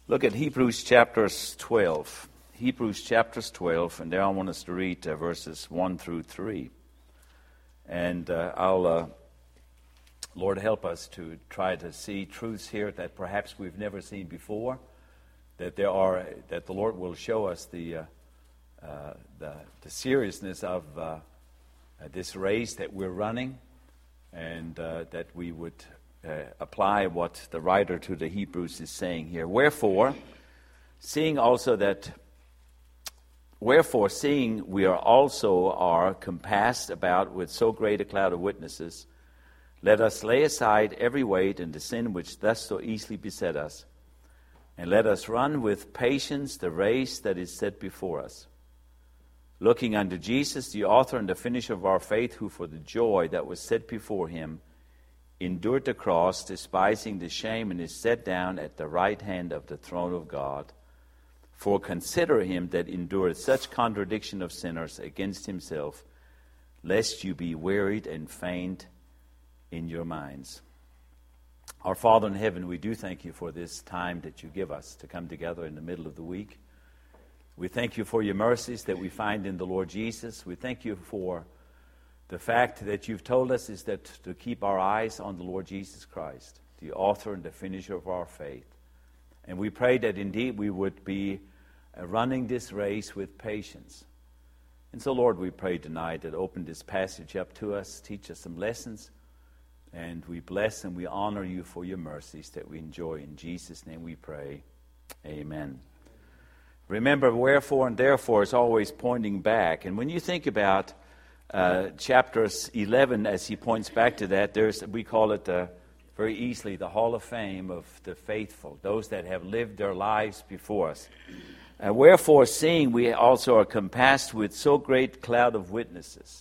Look at Hebrews chapters 12. Hebrews chapters 12, and there I want us to read verses 1 through 3. And Lord, help us to try to see truths here that perhaps we've never seen before, that the Lord will show us the seriousness of this race that we're running, and that we would apply what the writer to the Hebrews is saying here. Wherefore, seeing we are compassed about with so great a cloud of witnesses, let us lay aside every weight and the sin which thus so easily beset us, and let us run with patience the race that is set before us, looking unto Jesus, the author and the finisher of our faith, who for the joy that was set before him endured the cross, despising the shame, and is set down at the right hand of the throne of God. For consider him that endured such contradiction of sinners against himself, lest you be wearied and faint in your minds. Our Father in heaven, we do thank you for this time that you give us to come together in the middle of the week. We thank you for your mercies that we find in the Lord Jesus. We thank you for the fact that you've told us is that to keep our eyes on the Lord Jesus Christ, the author and the finisher of our faith. And we pray that indeed we would be running this race with patience. And so, Lord, we pray tonight that open this passage up to us, teach us some lessons, and we bless and we honor you for your mercies that we enjoy. In Jesus' name we pray. Amen. Remember, wherefore and therefore is always pointing back. And when you think about chapters 11, as he points back to that, we call it very easily the Hall of Fame of the faithful, those that have lived their lives before us. Wherefore, seeing we also are compassed with so great cloud of witnesses,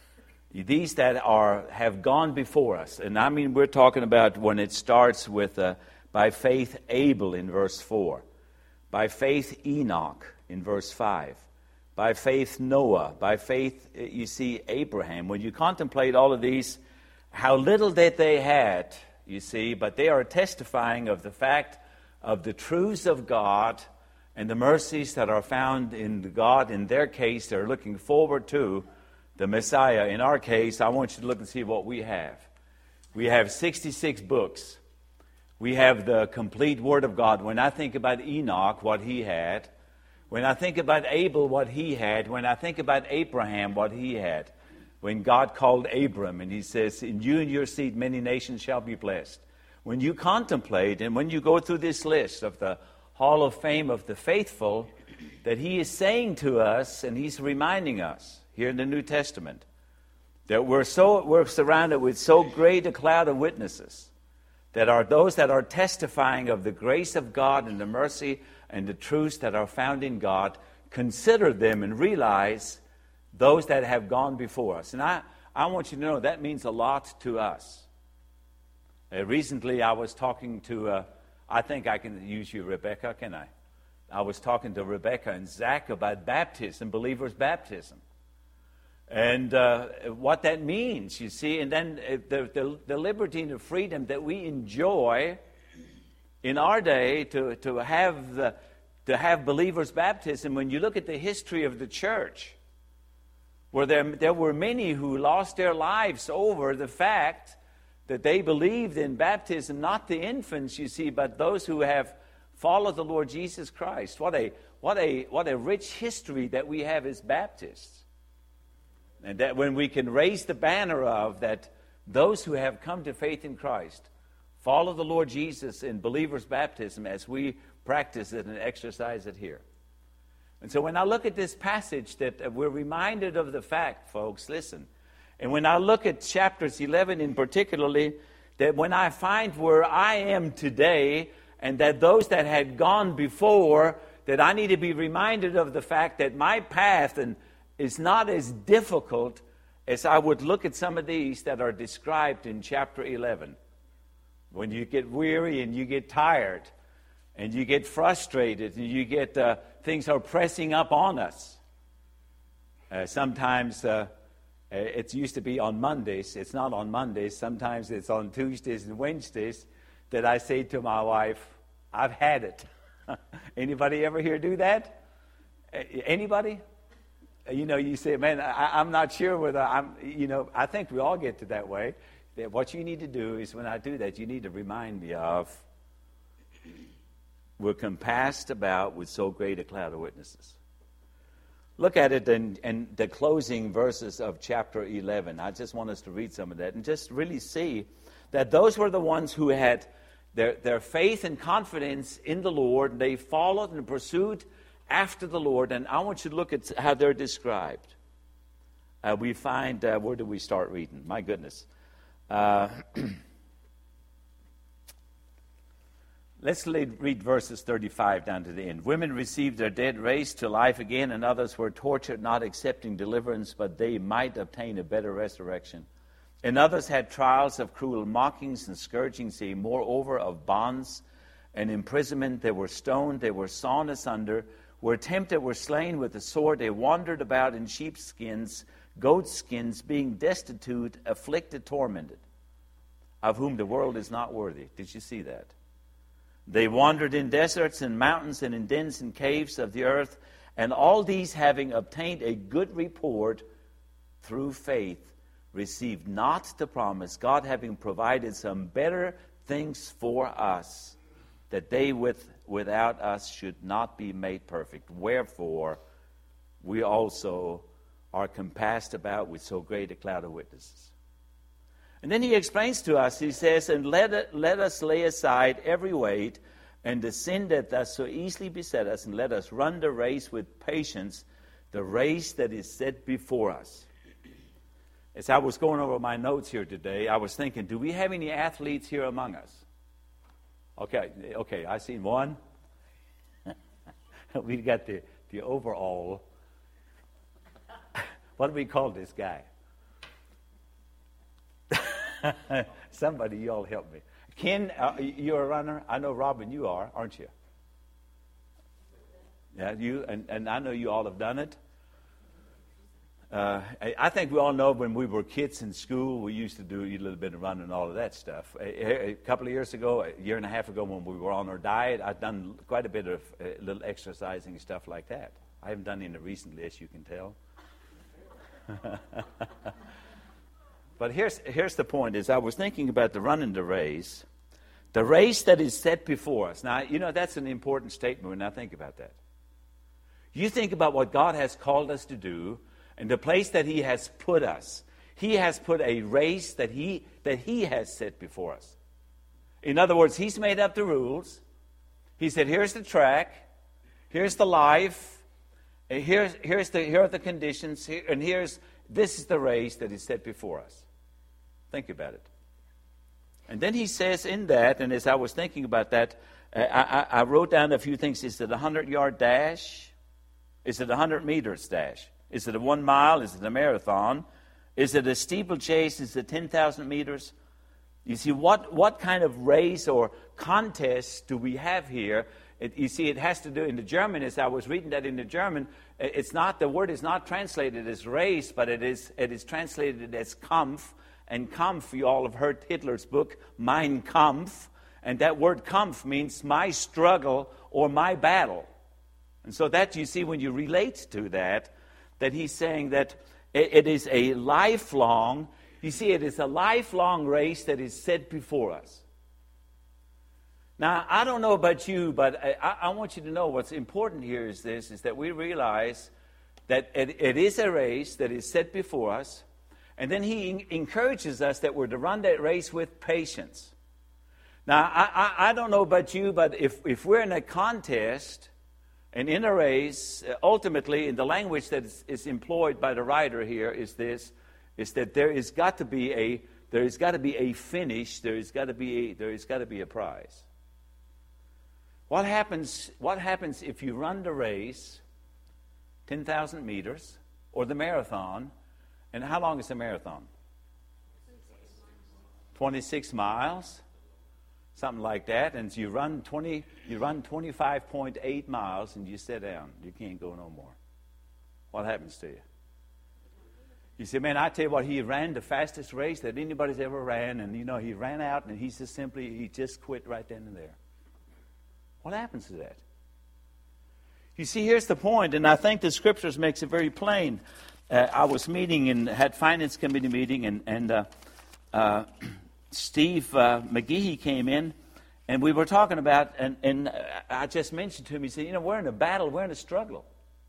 these that have gone before us. And I mean, we're talking about when it starts with by faith Abel in verse 4, by faith Enoch in verse 5, by faith Noah, by faith, you see, Abraham. When you contemplate all of these, how little that they had, you see, but they are testifying of the fact of the truths of God and the mercies that are found in God. In their case, they're looking forward to the Messiah. In our case, I want you to look and see what we have. We have 66 books. We have the complete Word of God. When I think about Enoch, what he had, when I think about Abel, what he had, when I think about Abraham, what he had, when God called Abram and he says, in you and your seed many nations shall be blessed. When you contemplate and when you go through this list of the Hall of Fame of the faithful, that he is saying to us, and he's reminding us here in the New Testament, that we're surrounded with so great a cloud of witnesses, that are those that are testifying of the grace of God and the mercy and the truths that are found in God. Consider them and realize those that have gone before us. And I want you to know that means a lot to us. Recently I was talking to, I think I can use you, Rebecca, can I? I was talking to Rebecca and Zach about baptism, believers' baptism. And what that means, you see, and then the liberty and the freedom that we enjoy in our day to have believers' baptism. When you look at the history of the church, where there were many who lost their lives over the fact that they believed in baptism, not the infants, you see, but those who have followed the Lord Jesus Christ. What a rich history that we have as Baptists. And that when we can raise the banner of that, those who have come to faith in Christ follow the Lord Jesus in believers' baptism as we practice it and exercise it here. And so when I look at this passage, that we're reminded of the fact, folks, listen, and when I look at chapters 11 in particularly, that when I find where I am today, and that those that had gone before, that I need to be reminded of the fact that my path is not as difficult as I would look at some of these that are described in chapter 11. When you get weary and you get tired and you get frustrated and you get things are pressing up on us. Sometimes it used to be on Mondays. It's not on Mondays. Sometimes it's on Tuesdays and Wednesdays that I say to my wife, I've had it. Anybody ever here do that? Anybody? You say, man, I'm not sure whether I think we all get to that way. That what you need to do is when I do that, you need to remind me of, we're compassed about with so great a cloud of witnesses. Look at it in the closing verses of chapter 11. I just want us to read some of that and just really see that those were the ones who had their faith and confidence in the Lord. They followed and pursued after the Lord. And I want you to look at how they're described. We find, where do we start reading? My goodness. Let's read verses 35 down to the end. Women received their dead raised to life again, and others were tortured, not accepting deliverance, but they might obtain a better resurrection. And others had trials of cruel mockings and scourgings, moreover of bonds and imprisonment. They were stoned, they were sawn asunder, were tempted, were slain with the sword. They wandered about in sheepskins, goatskins, being destitute, afflicted, tormented, of whom the world is not worthy. Did you see that? They wandered in deserts and mountains and in dens and caves of the earth, and all these, having obtained a good report through faith, received not the promise, God having provided some better things for us, that they without us should not be made perfect. Wherefore, we also are compassed about with so great a cloud of witnesses. And then he explains to us, he says, and let us lay aside every weight and the sin that does so easily beset us, and let us run the race with patience, the race that is set before us. As I was going over my notes here today, I was thinking, do we have any athletes here among us? Okay, I seen one. We've got the overall. What do we call this guy? Somebody, you all help me. Ken, you're a runner. I know, Robin, you are, aren't you? Yeah, you and I know you all have done it. I think we all know when we were kids in school, we used to do a little bit of running and all of that stuff. A couple of years ago, a year and a half ago, when we were on our diet, I'd done quite a bit of little exercising and stuff like that. I haven't done any recently, as you can tell. But here's the point, is I was thinking about the running the race that is set before us. Now, that's an important statement when I think about that. You think about what God has called us to do and the place that he has put us. He has put a race that he has set before us. In other words, he's made up the rules. He said, here's the track, here's the life, here are the conditions, and this is the race that is set before us. Think about it. And then he says in that, and as I was thinking about that, I wrote down a few things. Is it a 100-yard dash? Is it a 100 meters dash? Is it a 1 mile? Is it a marathon? Is it a steeplechase? Is it 10,000 meters? You see, what kind of race or contest do we have here? It has to do in the German. As I was reading that in the German, the word is not translated as race, but it is translated as Kampf. And Kampf, you all have heard Hitler's book, Mein Kampf. And that word Kampf means my struggle or my battle. And so that you see when you relate to that he's saying that it is a lifelong, it is a lifelong race that is set before us. Now, I don't know about you, but I want you to know what's important here is that we realize that it is a race that is set before us. And then he encourages us that we're to run that race with patience. Now, I don't know about you, but if we're in a contest and in a race, ultimately, in the language that is employed by the writer here is that there has got to be a finish, there has got to be a prize. What happens if you run the race, 10,000 meters, or the marathon? And how long is the marathon? 26 miles, something like that. And you run 25.8 miles, and you sit down. You can't go no more. What happens to you? You say, man, I tell you what, he ran the fastest race that anybody's ever ran, and he ran out, and he just quit right then and there. What happens to that? You see, here's the point, and I think the Scriptures makes it very plain. I was meeting and had finance committee meeting, and Steve McGehee came in, and we were talking about, and I just mentioned to him, he said, we're in a battle, we're in a struggle.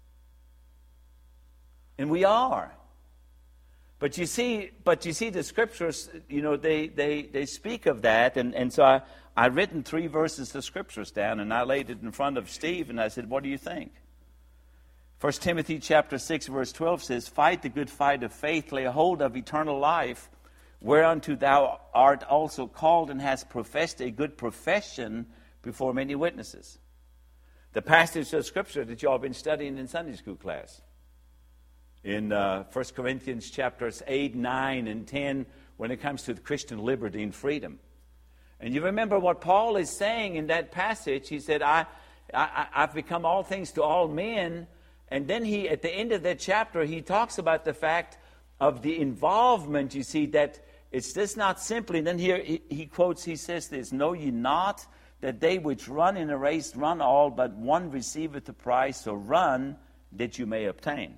And we are. But you see the Scriptures, they speak of that, and so I've written 3 verses of Scriptures down, and I laid it in front of Steve, and I said, what do you think? 1 Timothy chapter 6, verse 12 says, fight the good fight of faith, lay hold of eternal life, whereunto thou art also called and hast professed a good profession before many witnesses. The passage of Scripture that you all been studying in Sunday school class. In 1 Corinthians chapters 8, 9, and 10, when it comes to Christian liberty and freedom. And you remember what Paul is saying in that passage. He said, I've become all things to all men. And then at the end of that chapter, he talks about the fact of the involvement, you see, that it's just not simply. And then here he quotes, he says this, know ye not that they which run in a race run all, but one receiveth the prize, so run that you may obtain.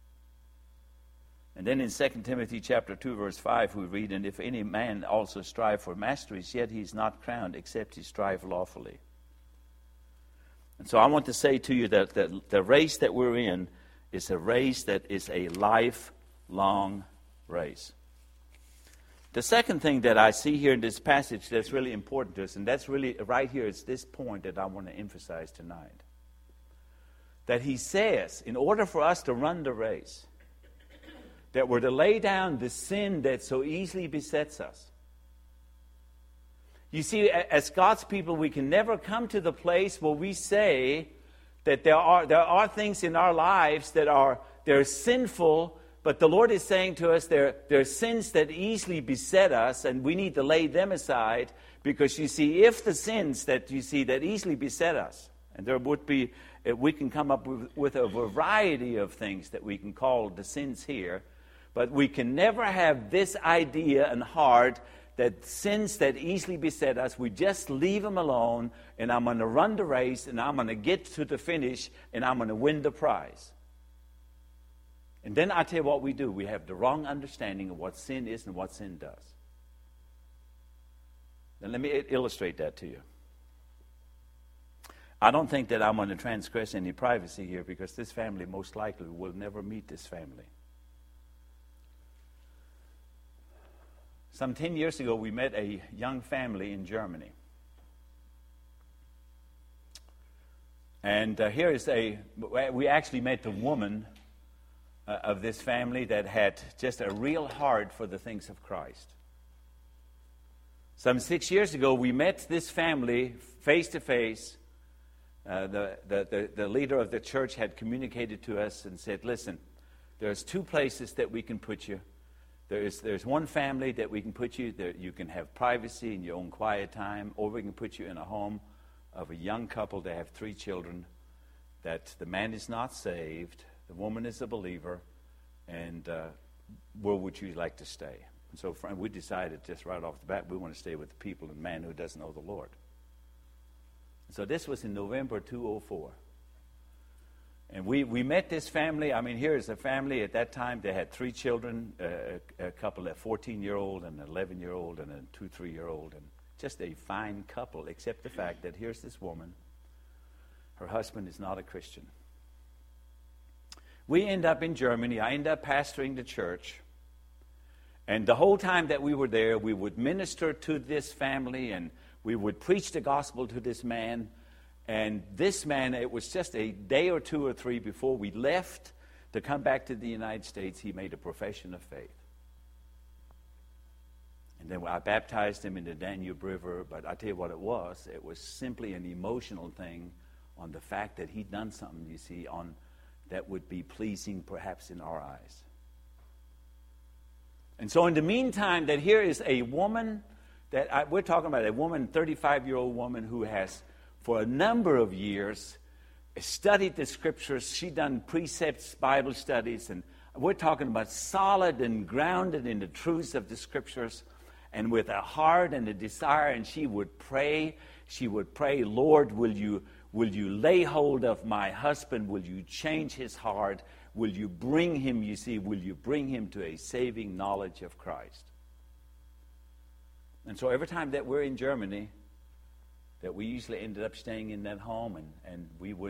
And then in 2 Timothy chapter 2, verse 5, we read, and if any man also strive for masteries, yet he is not crowned, except he strive lawfully. And so I want to say to you that the race that we're in is a race that is a lifelong race. The second thing that I see here in this passage that's really important to us, and that's really right here, it's this point that I want to emphasize tonight. That he says, in order for us to run the race, that we're to lay down the sin that so easily besets us. You see, as God's people, we can never come to the place where we say that there are things in our lives that they're sinful, but the Lord is saying to us there are sins that easily beset us, and we need to lay them aside, because you see, if the sins that you see that easily beset us, and there would be, we can come up with a variety of things that we can call the sins here, but we can never have this idea in heart that sins that easily beset us, we just leave them alone, and I'm going to run the race, and I'm going to get to the finish, and I'm going to win the prize. And then I tell you what we do. We have the wrong understanding of what sin is and what sin does. Now let me illustrate that to you. I don't think that I'm going to transgress any privacy here, because this family most likely will never meet this family. Some 10 years ago, we met a young family in Germany. And we actually met the woman of this family that had just a real heart for the things of Christ. Some 6 years ago, we met this family face to face. The leader of the church had communicated to us and said, listen, there's 2 places that we can put you. There's one family that we can put you, that you can have privacy in your own quiet time, or we can put you in a home of a young couple that have 3 children, that the man is not saved, the woman is a believer, and where would you like to stay? And so we decided just right off the bat, we want to stay with the people and man who doesn't know the Lord. So this was in November 2004. And we met this family. I mean, here is a family. At that time, they had 3 children, a couple, a 14-year-old and an 11-year-old and a 2-3-year-old. And just a fine couple, except the fact that here's this woman. Her husband is not a Christian. We end up in Germany. I end up pastoring the church. And the whole time that we were there, we would minister to this family, and we would preach the gospel to this man. And this man, it was just a day or 2 or 3 before we left to come back to the United States, he made a profession of faith. And then I baptized him in the Danube River, but I tell you what it was simply an emotional thing on the fact that he'd done something, you see, that would be pleasing perhaps in our eyes. And so in the meantime, that here is a woman, we're talking about a woman, 35-year-old woman who has, for a number of years, studied the Scriptures. She'd done precepts, Bible studies, and we're talking about solid and grounded in the truths of the Scriptures, and with a heart and a desire, and she would pray, Lord, will you Will you lay hold of my husband? Will you change his heart? Will you bring him, will you bring him to a saving knowledge of Christ? And so every time that we're in Germany, that we usually ended up staying in that home, and we would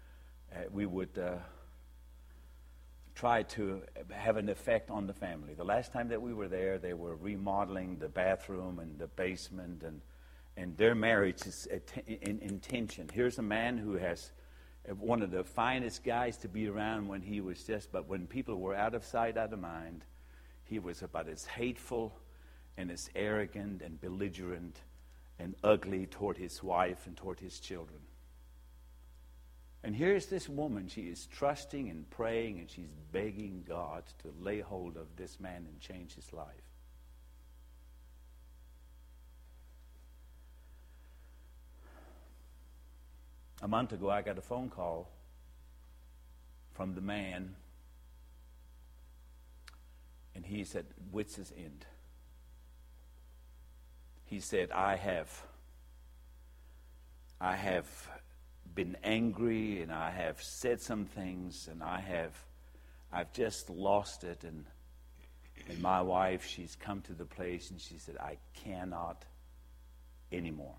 try to have an effect on the family. The last time that we were there, they were remodeling the bathroom and the basement, and their marriage is in tension. Here's a man who has one of the finest guys to be around when he was but when people were out of sight, out of mind, he was about as hateful and as arrogant and belligerent and ugly toward his wife and toward his children. And here's this woman. She is trusting and praying, and she's begging God to lay hold of this man and change his life. A month ago, I got a phone call from the man, and he said, "Wits is end." He said, I have been angry, and I have said some things, and I've just lost it, and my wife, she's come to the place, and she said, I cannot anymore.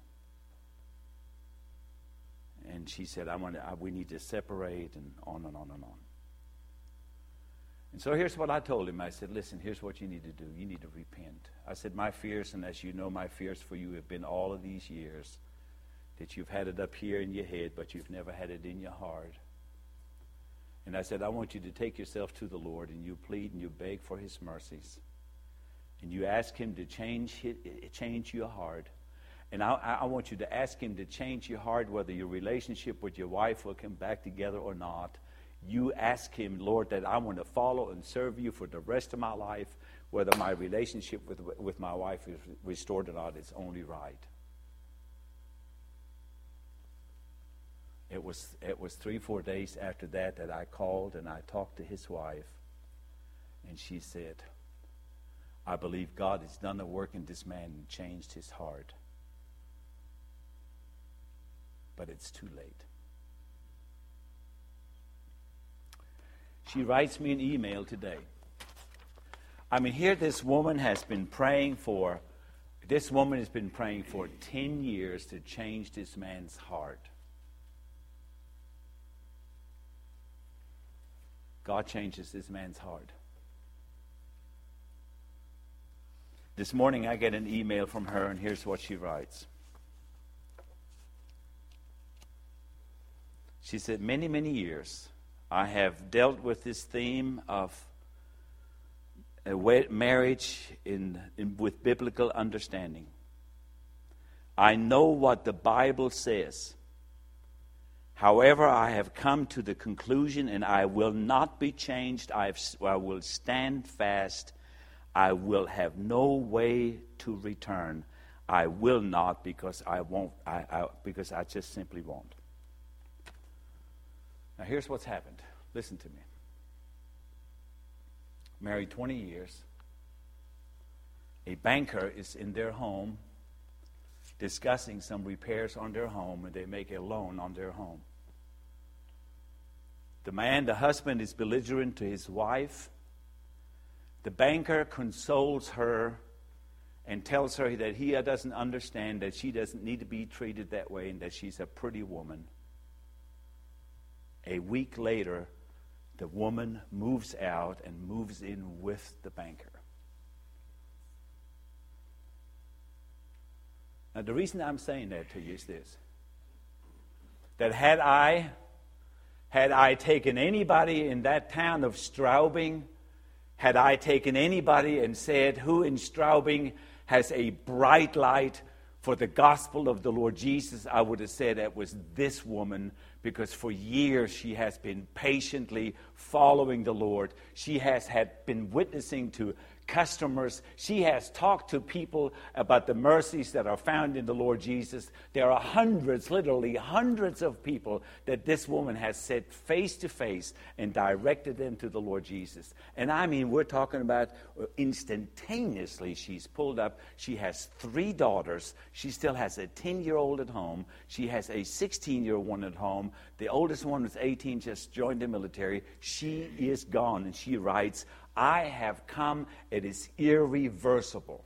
And she said, we need to separate, and on and on and on. And so here's what I told him. I said, listen, here's what you need to do. You need to repent. I said, my fears, and as you know, my fears for you have been all of these years that you've had it up here in your head, but you've never had it in your heart. And I said, I want you to take yourself to the Lord, and you plead and you beg for his mercies. And you ask him to change your heart. And I want you to ask him to change your heart, whether your relationship with your wife will come back together or not. You ask him, Lord, that I want to follow and serve you for the rest of my life, whether my relationship with my wife is restored or not. It's only right. It was 3-4 days after that I called and I talked to his wife, and she said, I believe God has done the work in this man and changed his heart. But it's too late. She writes me an email today. I mean, here this woman has been praying for 10 years to change this man's heart. God changes this man's heart. This morning I get an email from her, and here's what she writes. She said, many, many years I have dealt with this theme of marriage with biblical understanding. I know what the Bible says. However, I have come to the conclusion, and I will not be changed. I will stand fast. I will have no way to return. I will not, because I won't. Because I just simply won't. Now, here's what's happened. Listen to me. Married 20 years. A banker is in their home discussing some repairs on their home, and they make a loan on their home. The husband, is belligerent to his wife. The banker consoles her and tells her that he doesn't understand, that she doesn't need to be treated that way, and that she's a pretty woman. A week later, the woman moves out and moves in with the banker. Now, the reason I'm saying that to you is this: that had I taken anybody in that town of Straubing, had I taken anybody and said, who in Straubing has a bright light for the gospel of the Lord Jesus, I would have said it was this woman, because for years she has been patiently following the Lord. She has been witnessing to customers. She has talked to people about the mercies that are found in the Lord Jesus. There are hundreds, literally hundreds of people that this woman has set face to face and directed them to the Lord Jesus. And I mean, we're talking about instantaneously she's pulled up. She has 3 daughters. She still has a 10-year-old at home. She has a 16-year-old one at home. The oldest one was 18, just joined the military. She is gone, and she writes, I have come, it is irreversible.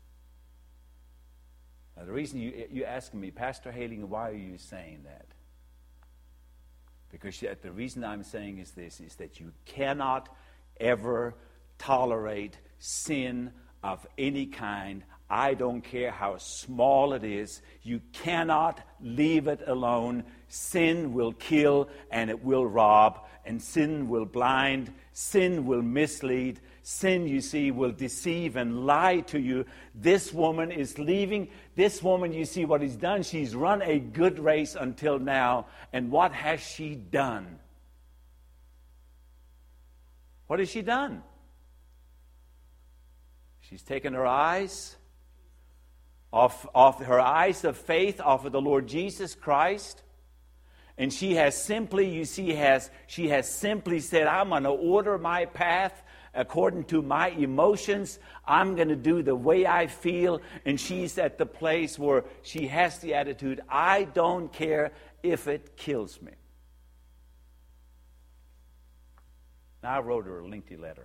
Now, the reason you're asking me, Pastor Haling, why are you saying that? Because the reason I'm saying is this, is that you cannot ever tolerate sin of any kind. I don't care how small it is. You cannot leave it alone. Sin will kill and it will rob, and sin will blind, sin will mislead, sin, you see, will deceive and lie to you. This woman is leaving. This woman, you see what he's done. She's run a good race until now. And what has she done? What has she done? She's taken her eyes off her eyes of faith off of the Lord Jesus Christ. And she has simply, you see, she has simply said, I'm going to order my path according to my emotions. I'm going to do the way I feel. And she's at the place where she has the attitude, I don't care if it kills me. Now, I wrote her a lengthy letter.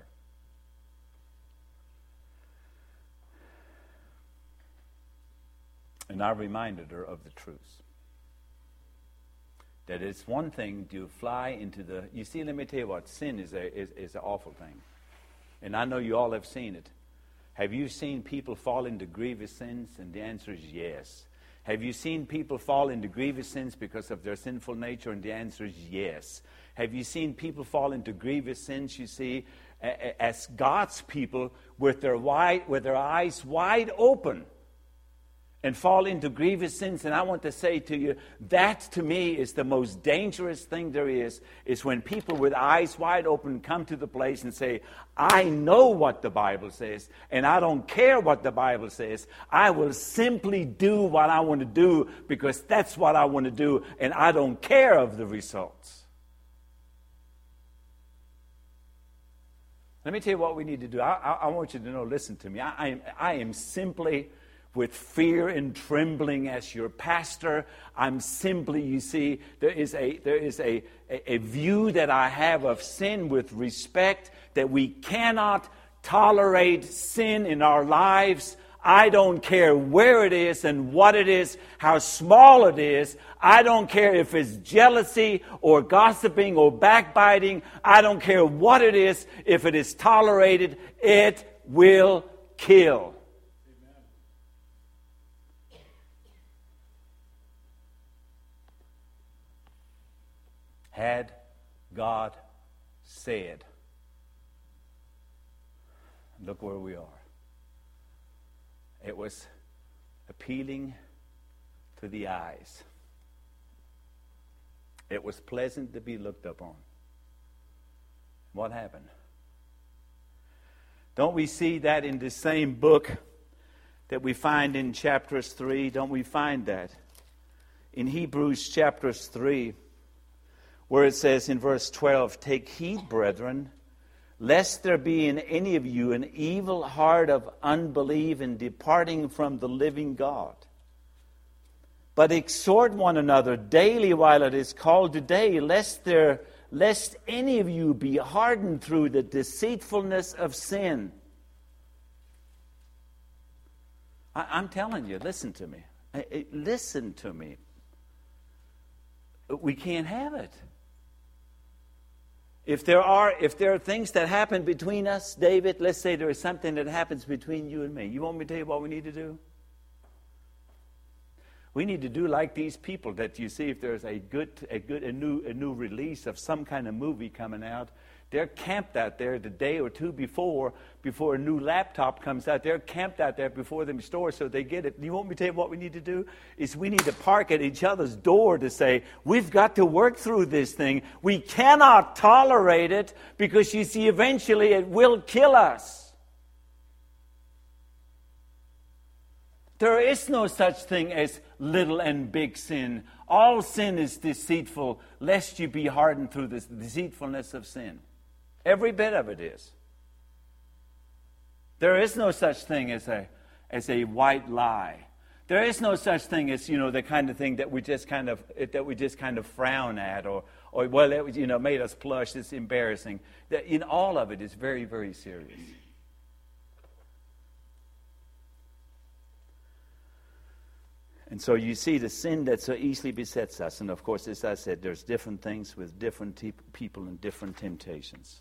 And I reminded her of the truth. That it's one thing to fly into the... You see, let me tell you what, sin is an awful thing. And I know you all have seen it. Have you seen people fall into grievous sins? And the answer is yes. Have you seen people fall into grievous sins because of their sinful nature? And the answer is yes. Have you seen people fall into grievous sins, you see, as God's people with their eyes wide open? And fall into grievous sins. And I want to say to you, that to me is the most dangerous thing there is when people with eyes wide open come to the place and say, I know what the Bible says, and I don't care what the Bible says. I will simply do what I want to do because that's what I want to do, and I don't care of the results. Let me tell you what we need to do. I want you to know, listen to me. I am simply... with fear and trembling as your pastor, I'm simply, you see, there is a view that I have of sin with respect, that we cannot tolerate sin in our lives. I don't care where it is and what it is, how small it is. I don't care if it's jealousy or gossiping or backbiting. I don't care what it is. If it is tolerated, it will kill. Had God said, look where we are. It was appealing to the eyes. It was pleasant to be looked upon. What happened? Don't we see that in the same book that we find in chapters 3? Don't we find that? In Hebrews chapters 3. Where it says in verse 12, take heed, brethren, lest there be in any of you an evil heart of unbelief in departing from the living God. But exhort one another daily while it is called today, lest any of you be hardened through the deceitfulness of sin. I'm telling you, listen to me. Listen to me. We can't have it. If there are things that happen between us, David, let's say there is something that happens between you and me. You want me to tell you what we need to do? We need to do like these people that you see if there's a new release of some kind of movie coming out. They're camped out there the day or two before a new laptop comes out. They're camped out there before the store so they get it. You want me to tell you what we need to do? Is we need to park at each other's door to say, we've got to work through this thing. We cannot tolerate it because, you see, eventually it will kill us. There is no such thing as little and big sin. All sin is deceitful, lest you be hardened through the deceitfulness of sin. Every bit of it is. There is no such thing as a white lie. There is no such thing as, the kind of thing that we just kind of frown at, or well, it made us blush. It's embarrassing. That all of it is very, very serious. And so you see the sin that so easily besets us. And of course, as I said, there's different things with different people and different temptations.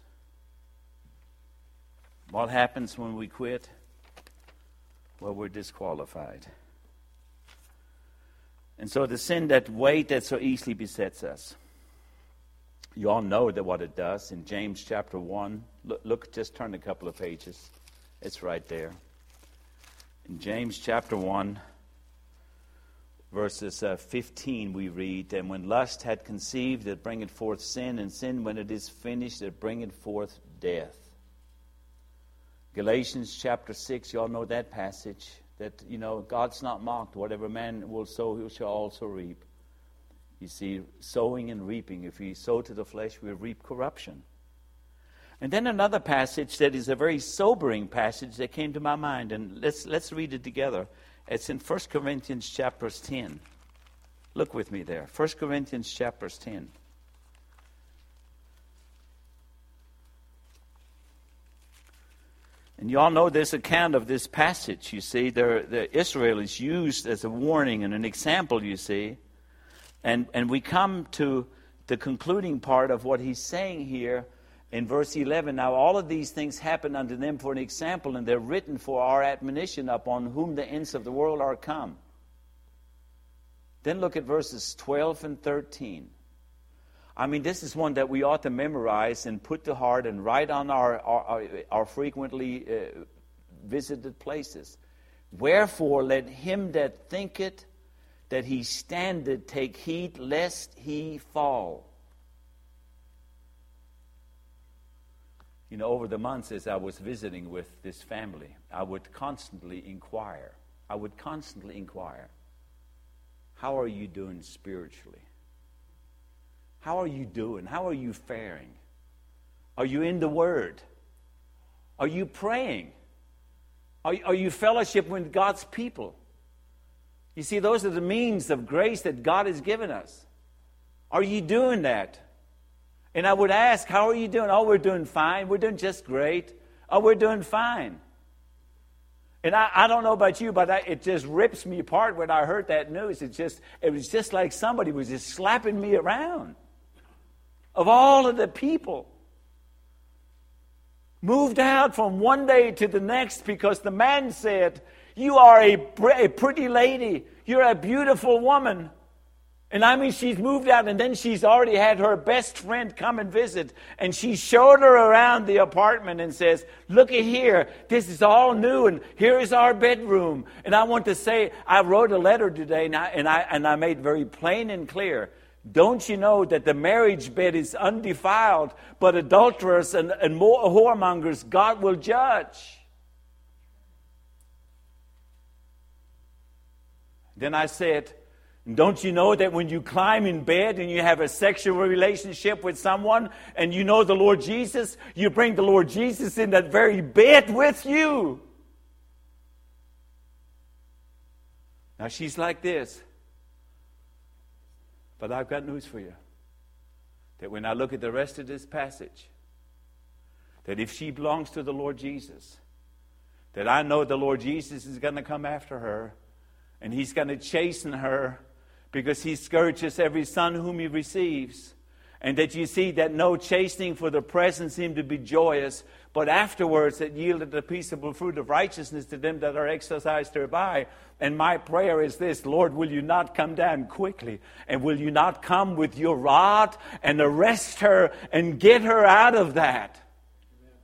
What happens when we quit? Well, we're disqualified. And so the sin that so easily besets us. You all know that what it does. In James chapter 1, look, just turn a couple of pages. It's right there. In James chapter 1, verses 15, we read, "And when lust had conceived, it bringeth forth sin, and sin, when it is finished, it bringeth forth death." Galatians chapter 6, you all know that passage, that, God's not mocked. Whatever man will sow, he shall also reap. You see, sowing and reaping. If we sow to the flesh, we reap corruption. And then another passage that is a very sobering passage that came to my mind, and let's read it together. It's in 1 Corinthians chapters 10. Look with me there. 1 Corinthians chapters 10. And you all know this account of this passage. You see, Israel is used as a warning and an example, you see. And we come to the concluding part of what he's saying here in verse 11. "Now all of these things happen unto them for an example, and they're written for our admonition, upon whom the ends of the world are come." Then look at verses 12 and 13. I mean, this is one that we ought to memorize and put to heart and write on our frequently visited places. "Wherefore let him that thinketh that he standeth take heed lest he fall." Over the months as I was visiting with this family, I would constantly inquire. How are you doing spiritually? How are you doing? How are you faring? Are you in the Word? Are you praying? Are you fellowship with God's people? You see, those are the means of grace that God has given us. Are you doing that? And I would ask, how are you doing? "Oh, we're doing fine. We're doing just great." "Oh, we're doing fine." And I don't know about you, but it just rips me apart when I heard that news. It was just like somebody was just slapping me around. Of all of the people moved out from one day to the next because the man said, "You are a pretty lady. You're a beautiful woman." And I mean, she's moved out, and then she's already had her best friend come and visit. And she showed her around the apartment and says, "Look at here. This is all new, and here is our bedroom." And I want to say, I wrote a letter today, and I made very plain and clear. Don't you know that the marriage bed is undefiled, but adulterers and whoremongers God will judge? Then I said, don't you know that when you climb in bed and you have a sexual relationship with someone and you know the Lord Jesus, you bring the Lord Jesus in that very bed with you? Now she's like this. But I've got news for you. That when I look at the rest of this passage, that if she belongs to the Lord Jesus, that I know the Lord Jesus is going to come after her, and He's going to chasten her, because He scourges every son whom He receives. And that you see that no chastening for the present seemed to be joyous, but afterwards it yielded the peaceable fruit of righteousness to them that are exercised thereby. And my prayer is this: Lord, will you not come down quickly? And will you not come with your rod and arrest her and get her out of that? Amen.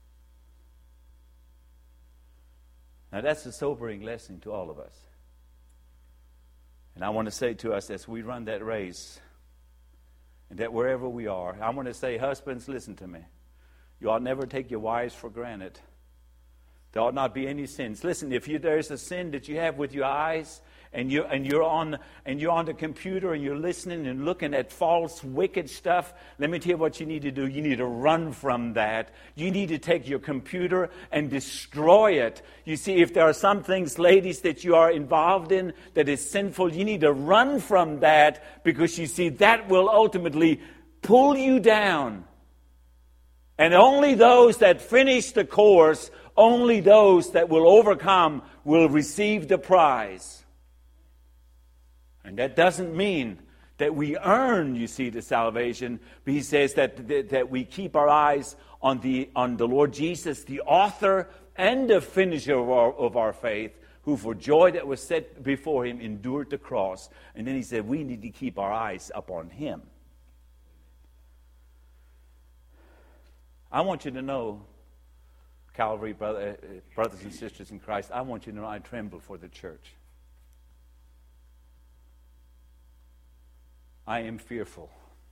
Now that's a sobering lesson to all of us. And I want to say to us as we run that race, and that wherever we are, I want to say, husbands, listen to me. You ought never take your wives for granted. There ought not be any sins. Listen, if there's a sin that you have with your eyes, and you're on the computer and you're listening and looking at false, wicked stuff, let me tell you what you need to do. You need to run from that. You need to take your computer and destroy it. You see, if there are some things, ladies, that you are involved in that is sinful, you need to run from that, because you see, that will ultimately pull you down. And only those that finish the course, only those that will overcome, will receive the prize. And that doesn't mean that we earn, you see, the salvation. But he says that we keep our eyes on the Lord Jesus, the author and the finisher of our faith, who for joy that was set before him endured the cross. And then he said we need to keep our eyes upon him. I want you to know, Calvary, brothers and sisters in Christ, I want you to know I tremble for the church. I am fearful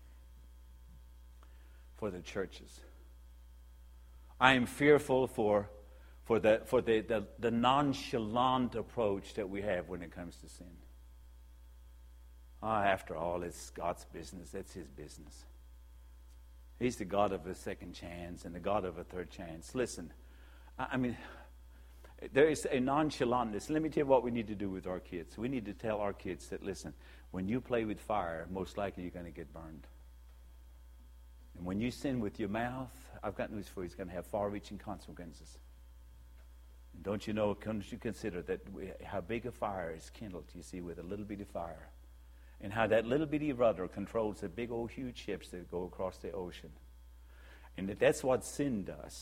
for the churches. I am fearful for the nonchalant approach that we have when it comes to sin. After all, it's God's business. It's his business. He's the God of a second chance and the God of a third chance. Listen, I mean, there is a nonchalantness. Let me tell you what we need to do with our kids. We need to tell our kids that, listen, when you play with fire, most likely you're going to get burned. And when you sin with your mouth, I've got news for you, it's going to have far-reaching consequences. And don't you consider that how big a fire is kindled, you see, with a little bitty fire. And how that little bitty rudder controls the big old huge ships that go across the ocean. And that's what sin does.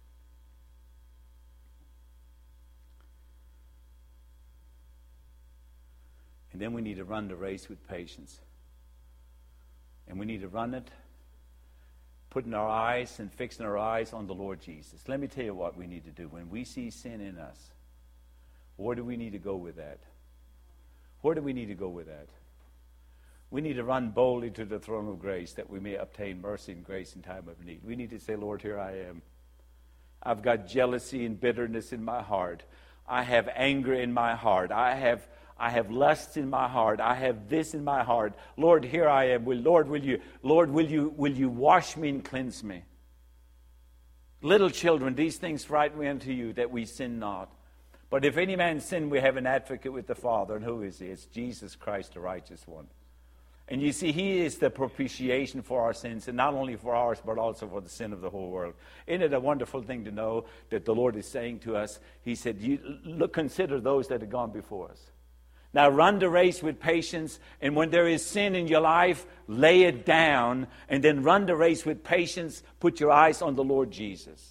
And then we need to run the race with patience. And we need to run it, putting our eyes and fixing our eyes on the Lord Jesus. Let me tell you what we need to do. When we see sin in us, where do we need to go with that? Where do we need to go with that? We need to run boldly to the throne of grace that we may obtain mercy and grace in time of need. We need to say, Lord, here I am. I've got jealousy and bitterness in my heart. I have anger in my heart. I have lust in my heart. I have this in my heart. Lord, here I am. Lord, will you wash me and cleanse me? Little children, these things write we unto you, that we sin not. But if any man sin, we have an advocate with the Father. And who is he? It's Jesus Christ, the righteous one. And you see, he is the propitiation for our sins, and not only for ours, but also for the sin of the whole world. Isn't it a wonderful thing to know that the Lord is saying to us? He said, consider those that have gone before us. Now run the race with patience, and when there is sin in your life, lay it down, and then run the race with patience. Put your eyes on the Lord Jesus.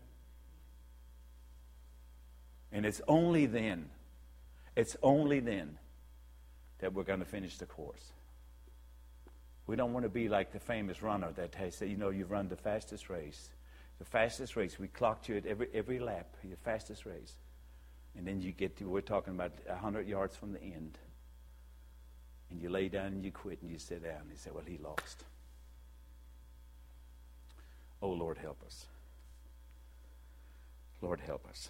And it's only then that we're going to finish the course. We don't want to be like the famous runner that has said, you've run the fastest race. The fastest race, we clocked you at every lap, your fastest race. And then we're talking about 100 yards from the end. And you lay down and you quit and you sit down. And you say, well, he lost. Oh, Lord, help us. Lord, help us.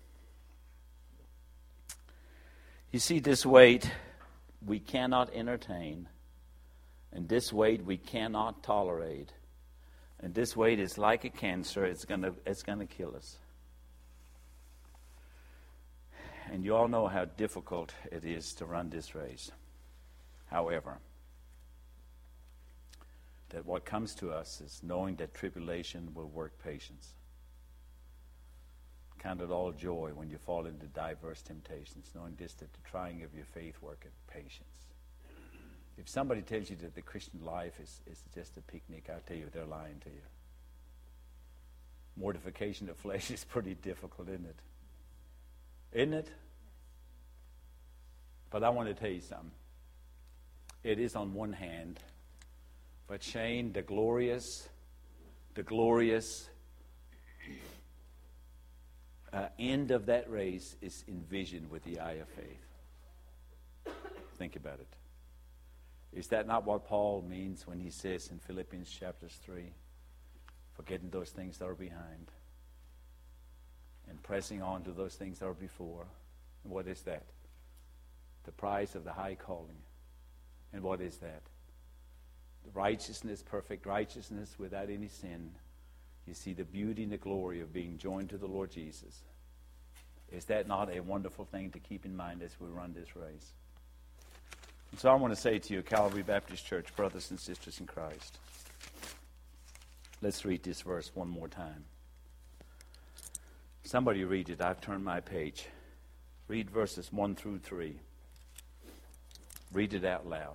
You see, this weight we cannot entertain. And this weight we cannot tolerate. And this weight is like a cancer. It's gonna kill us. And you all know how difficult it is to run this race. However, that what comes to us is knowing that tribulation will work patience. Count it all joy when you fall into diverse temptations, knowing this, that the trying of your faith worketh patience. If somebody tells you that the Christian life is just a picnic, I'll tell you they're lying to you. Mortification of flesh is pretty difficult, isn't it? Isn't it? But I want to tell you something. It is on one hand, but Shane, the glorious end of that race is envisioned with the eye of faith. Think about it. Is that not what Paul means when he says in Philippians chapters 3, forgetting those things that are behind and pressing on to those things that are before. And what is that? The prize of the high calling. And what is that? The righteousness, perfect righteousness without any sin. You see the beauty and the glory of being joined to the Lord Jesus. Is that not a wonderful thing to keep in mind as we run this race? And so I want to say to you, Calvary Baptist Church, brothers and sisters in Christ, let's read this verse one more time. Somebody read it. I've turned my page. Read verses 1 through 3. Read it out loud.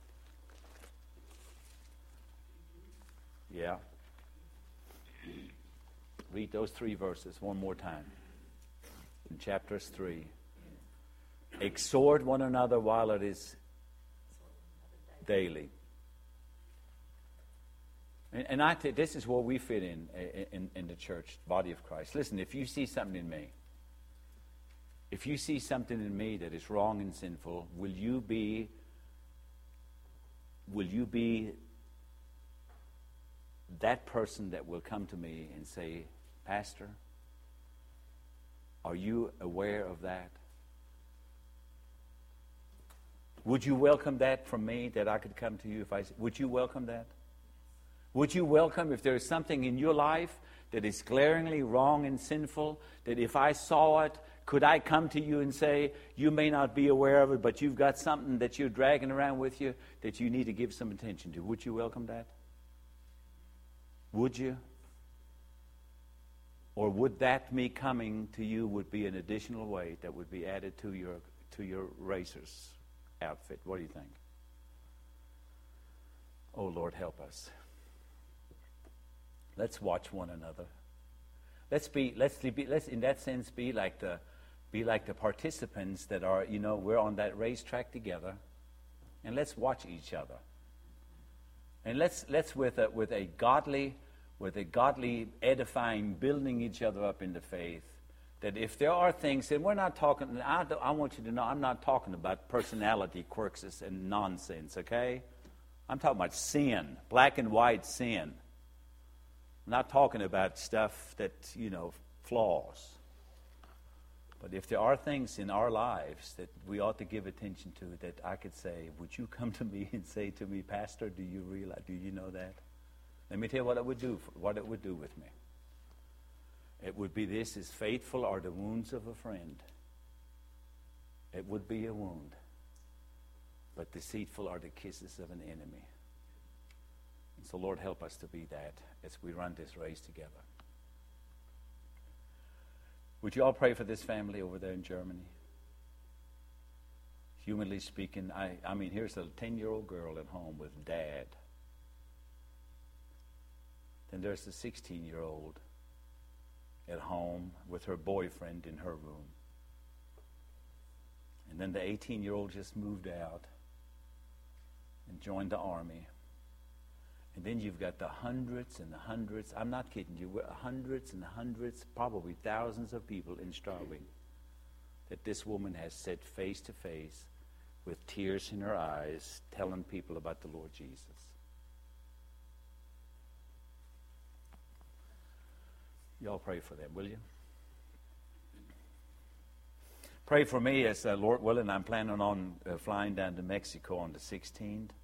Yeah. Read those 3 verses one more time. In chapters 3. Exhort one another while it is daily. And I think this is where we fit in the church, body of Christ. Listen, if you see something in me, that is wrong and sinful, will you be that person that will come to me and say, Pastor, are you aware of that? Would you welcome that from me, that I could come to you if I said, would you welcome that? Would you welcome if there is something in your life that is glaringly wrong and sinful, that if I saw it, could I come to you and say, you may not be aware of it, but you've got something that you're dragging around with you that you need to give some attention to? Would you welcome that? Would you? Or would that me coming to you would be an additional weight that would be added to your racer's outfit? What do you think? Oh, Lord, help us. Let's watch one another. Let's in that sense be like the participants that are, we're on that racetrack together, and let's watch each other. And let's with a godly edifying, building each other up in the faith, that if there are things, and we're not talking, I want you to know, I'm not talking about personality quirks and nonsense, okay? I'm talking about sin, black and white sin. I'm not talking about stuff that, flaws. But if there are things in our lives that we ought to give attention to, that I could say, would you come to me and say to me, Pastor, do you know that? Let me tell you what it would do with me. It would be this: as faithful are the wounds of a friend. It would be a wound, but deceitful are the kisses of an enemy. And so, Lord, help us to be that as we run this race together. Would you all pray for this family over there in Germany? Humanly speaking, I mean, here's a 10-year-old girl at home with dad. Then there's the 16-year-old at home with her boyfriend in her room. And then the 18-year-old just moved out and joined the army. And then you've got the hundreds and the hundreds, I'm not kidding you, hundreds and hundreds, probably thousands of people in Straubing that this woman has set face to face with tears in her eyes, telling people about the Lord Jesus. Y'all pray for them, will you? Pray for me as, Lord willing, I'm planning on flying down to Mexico on the 16th.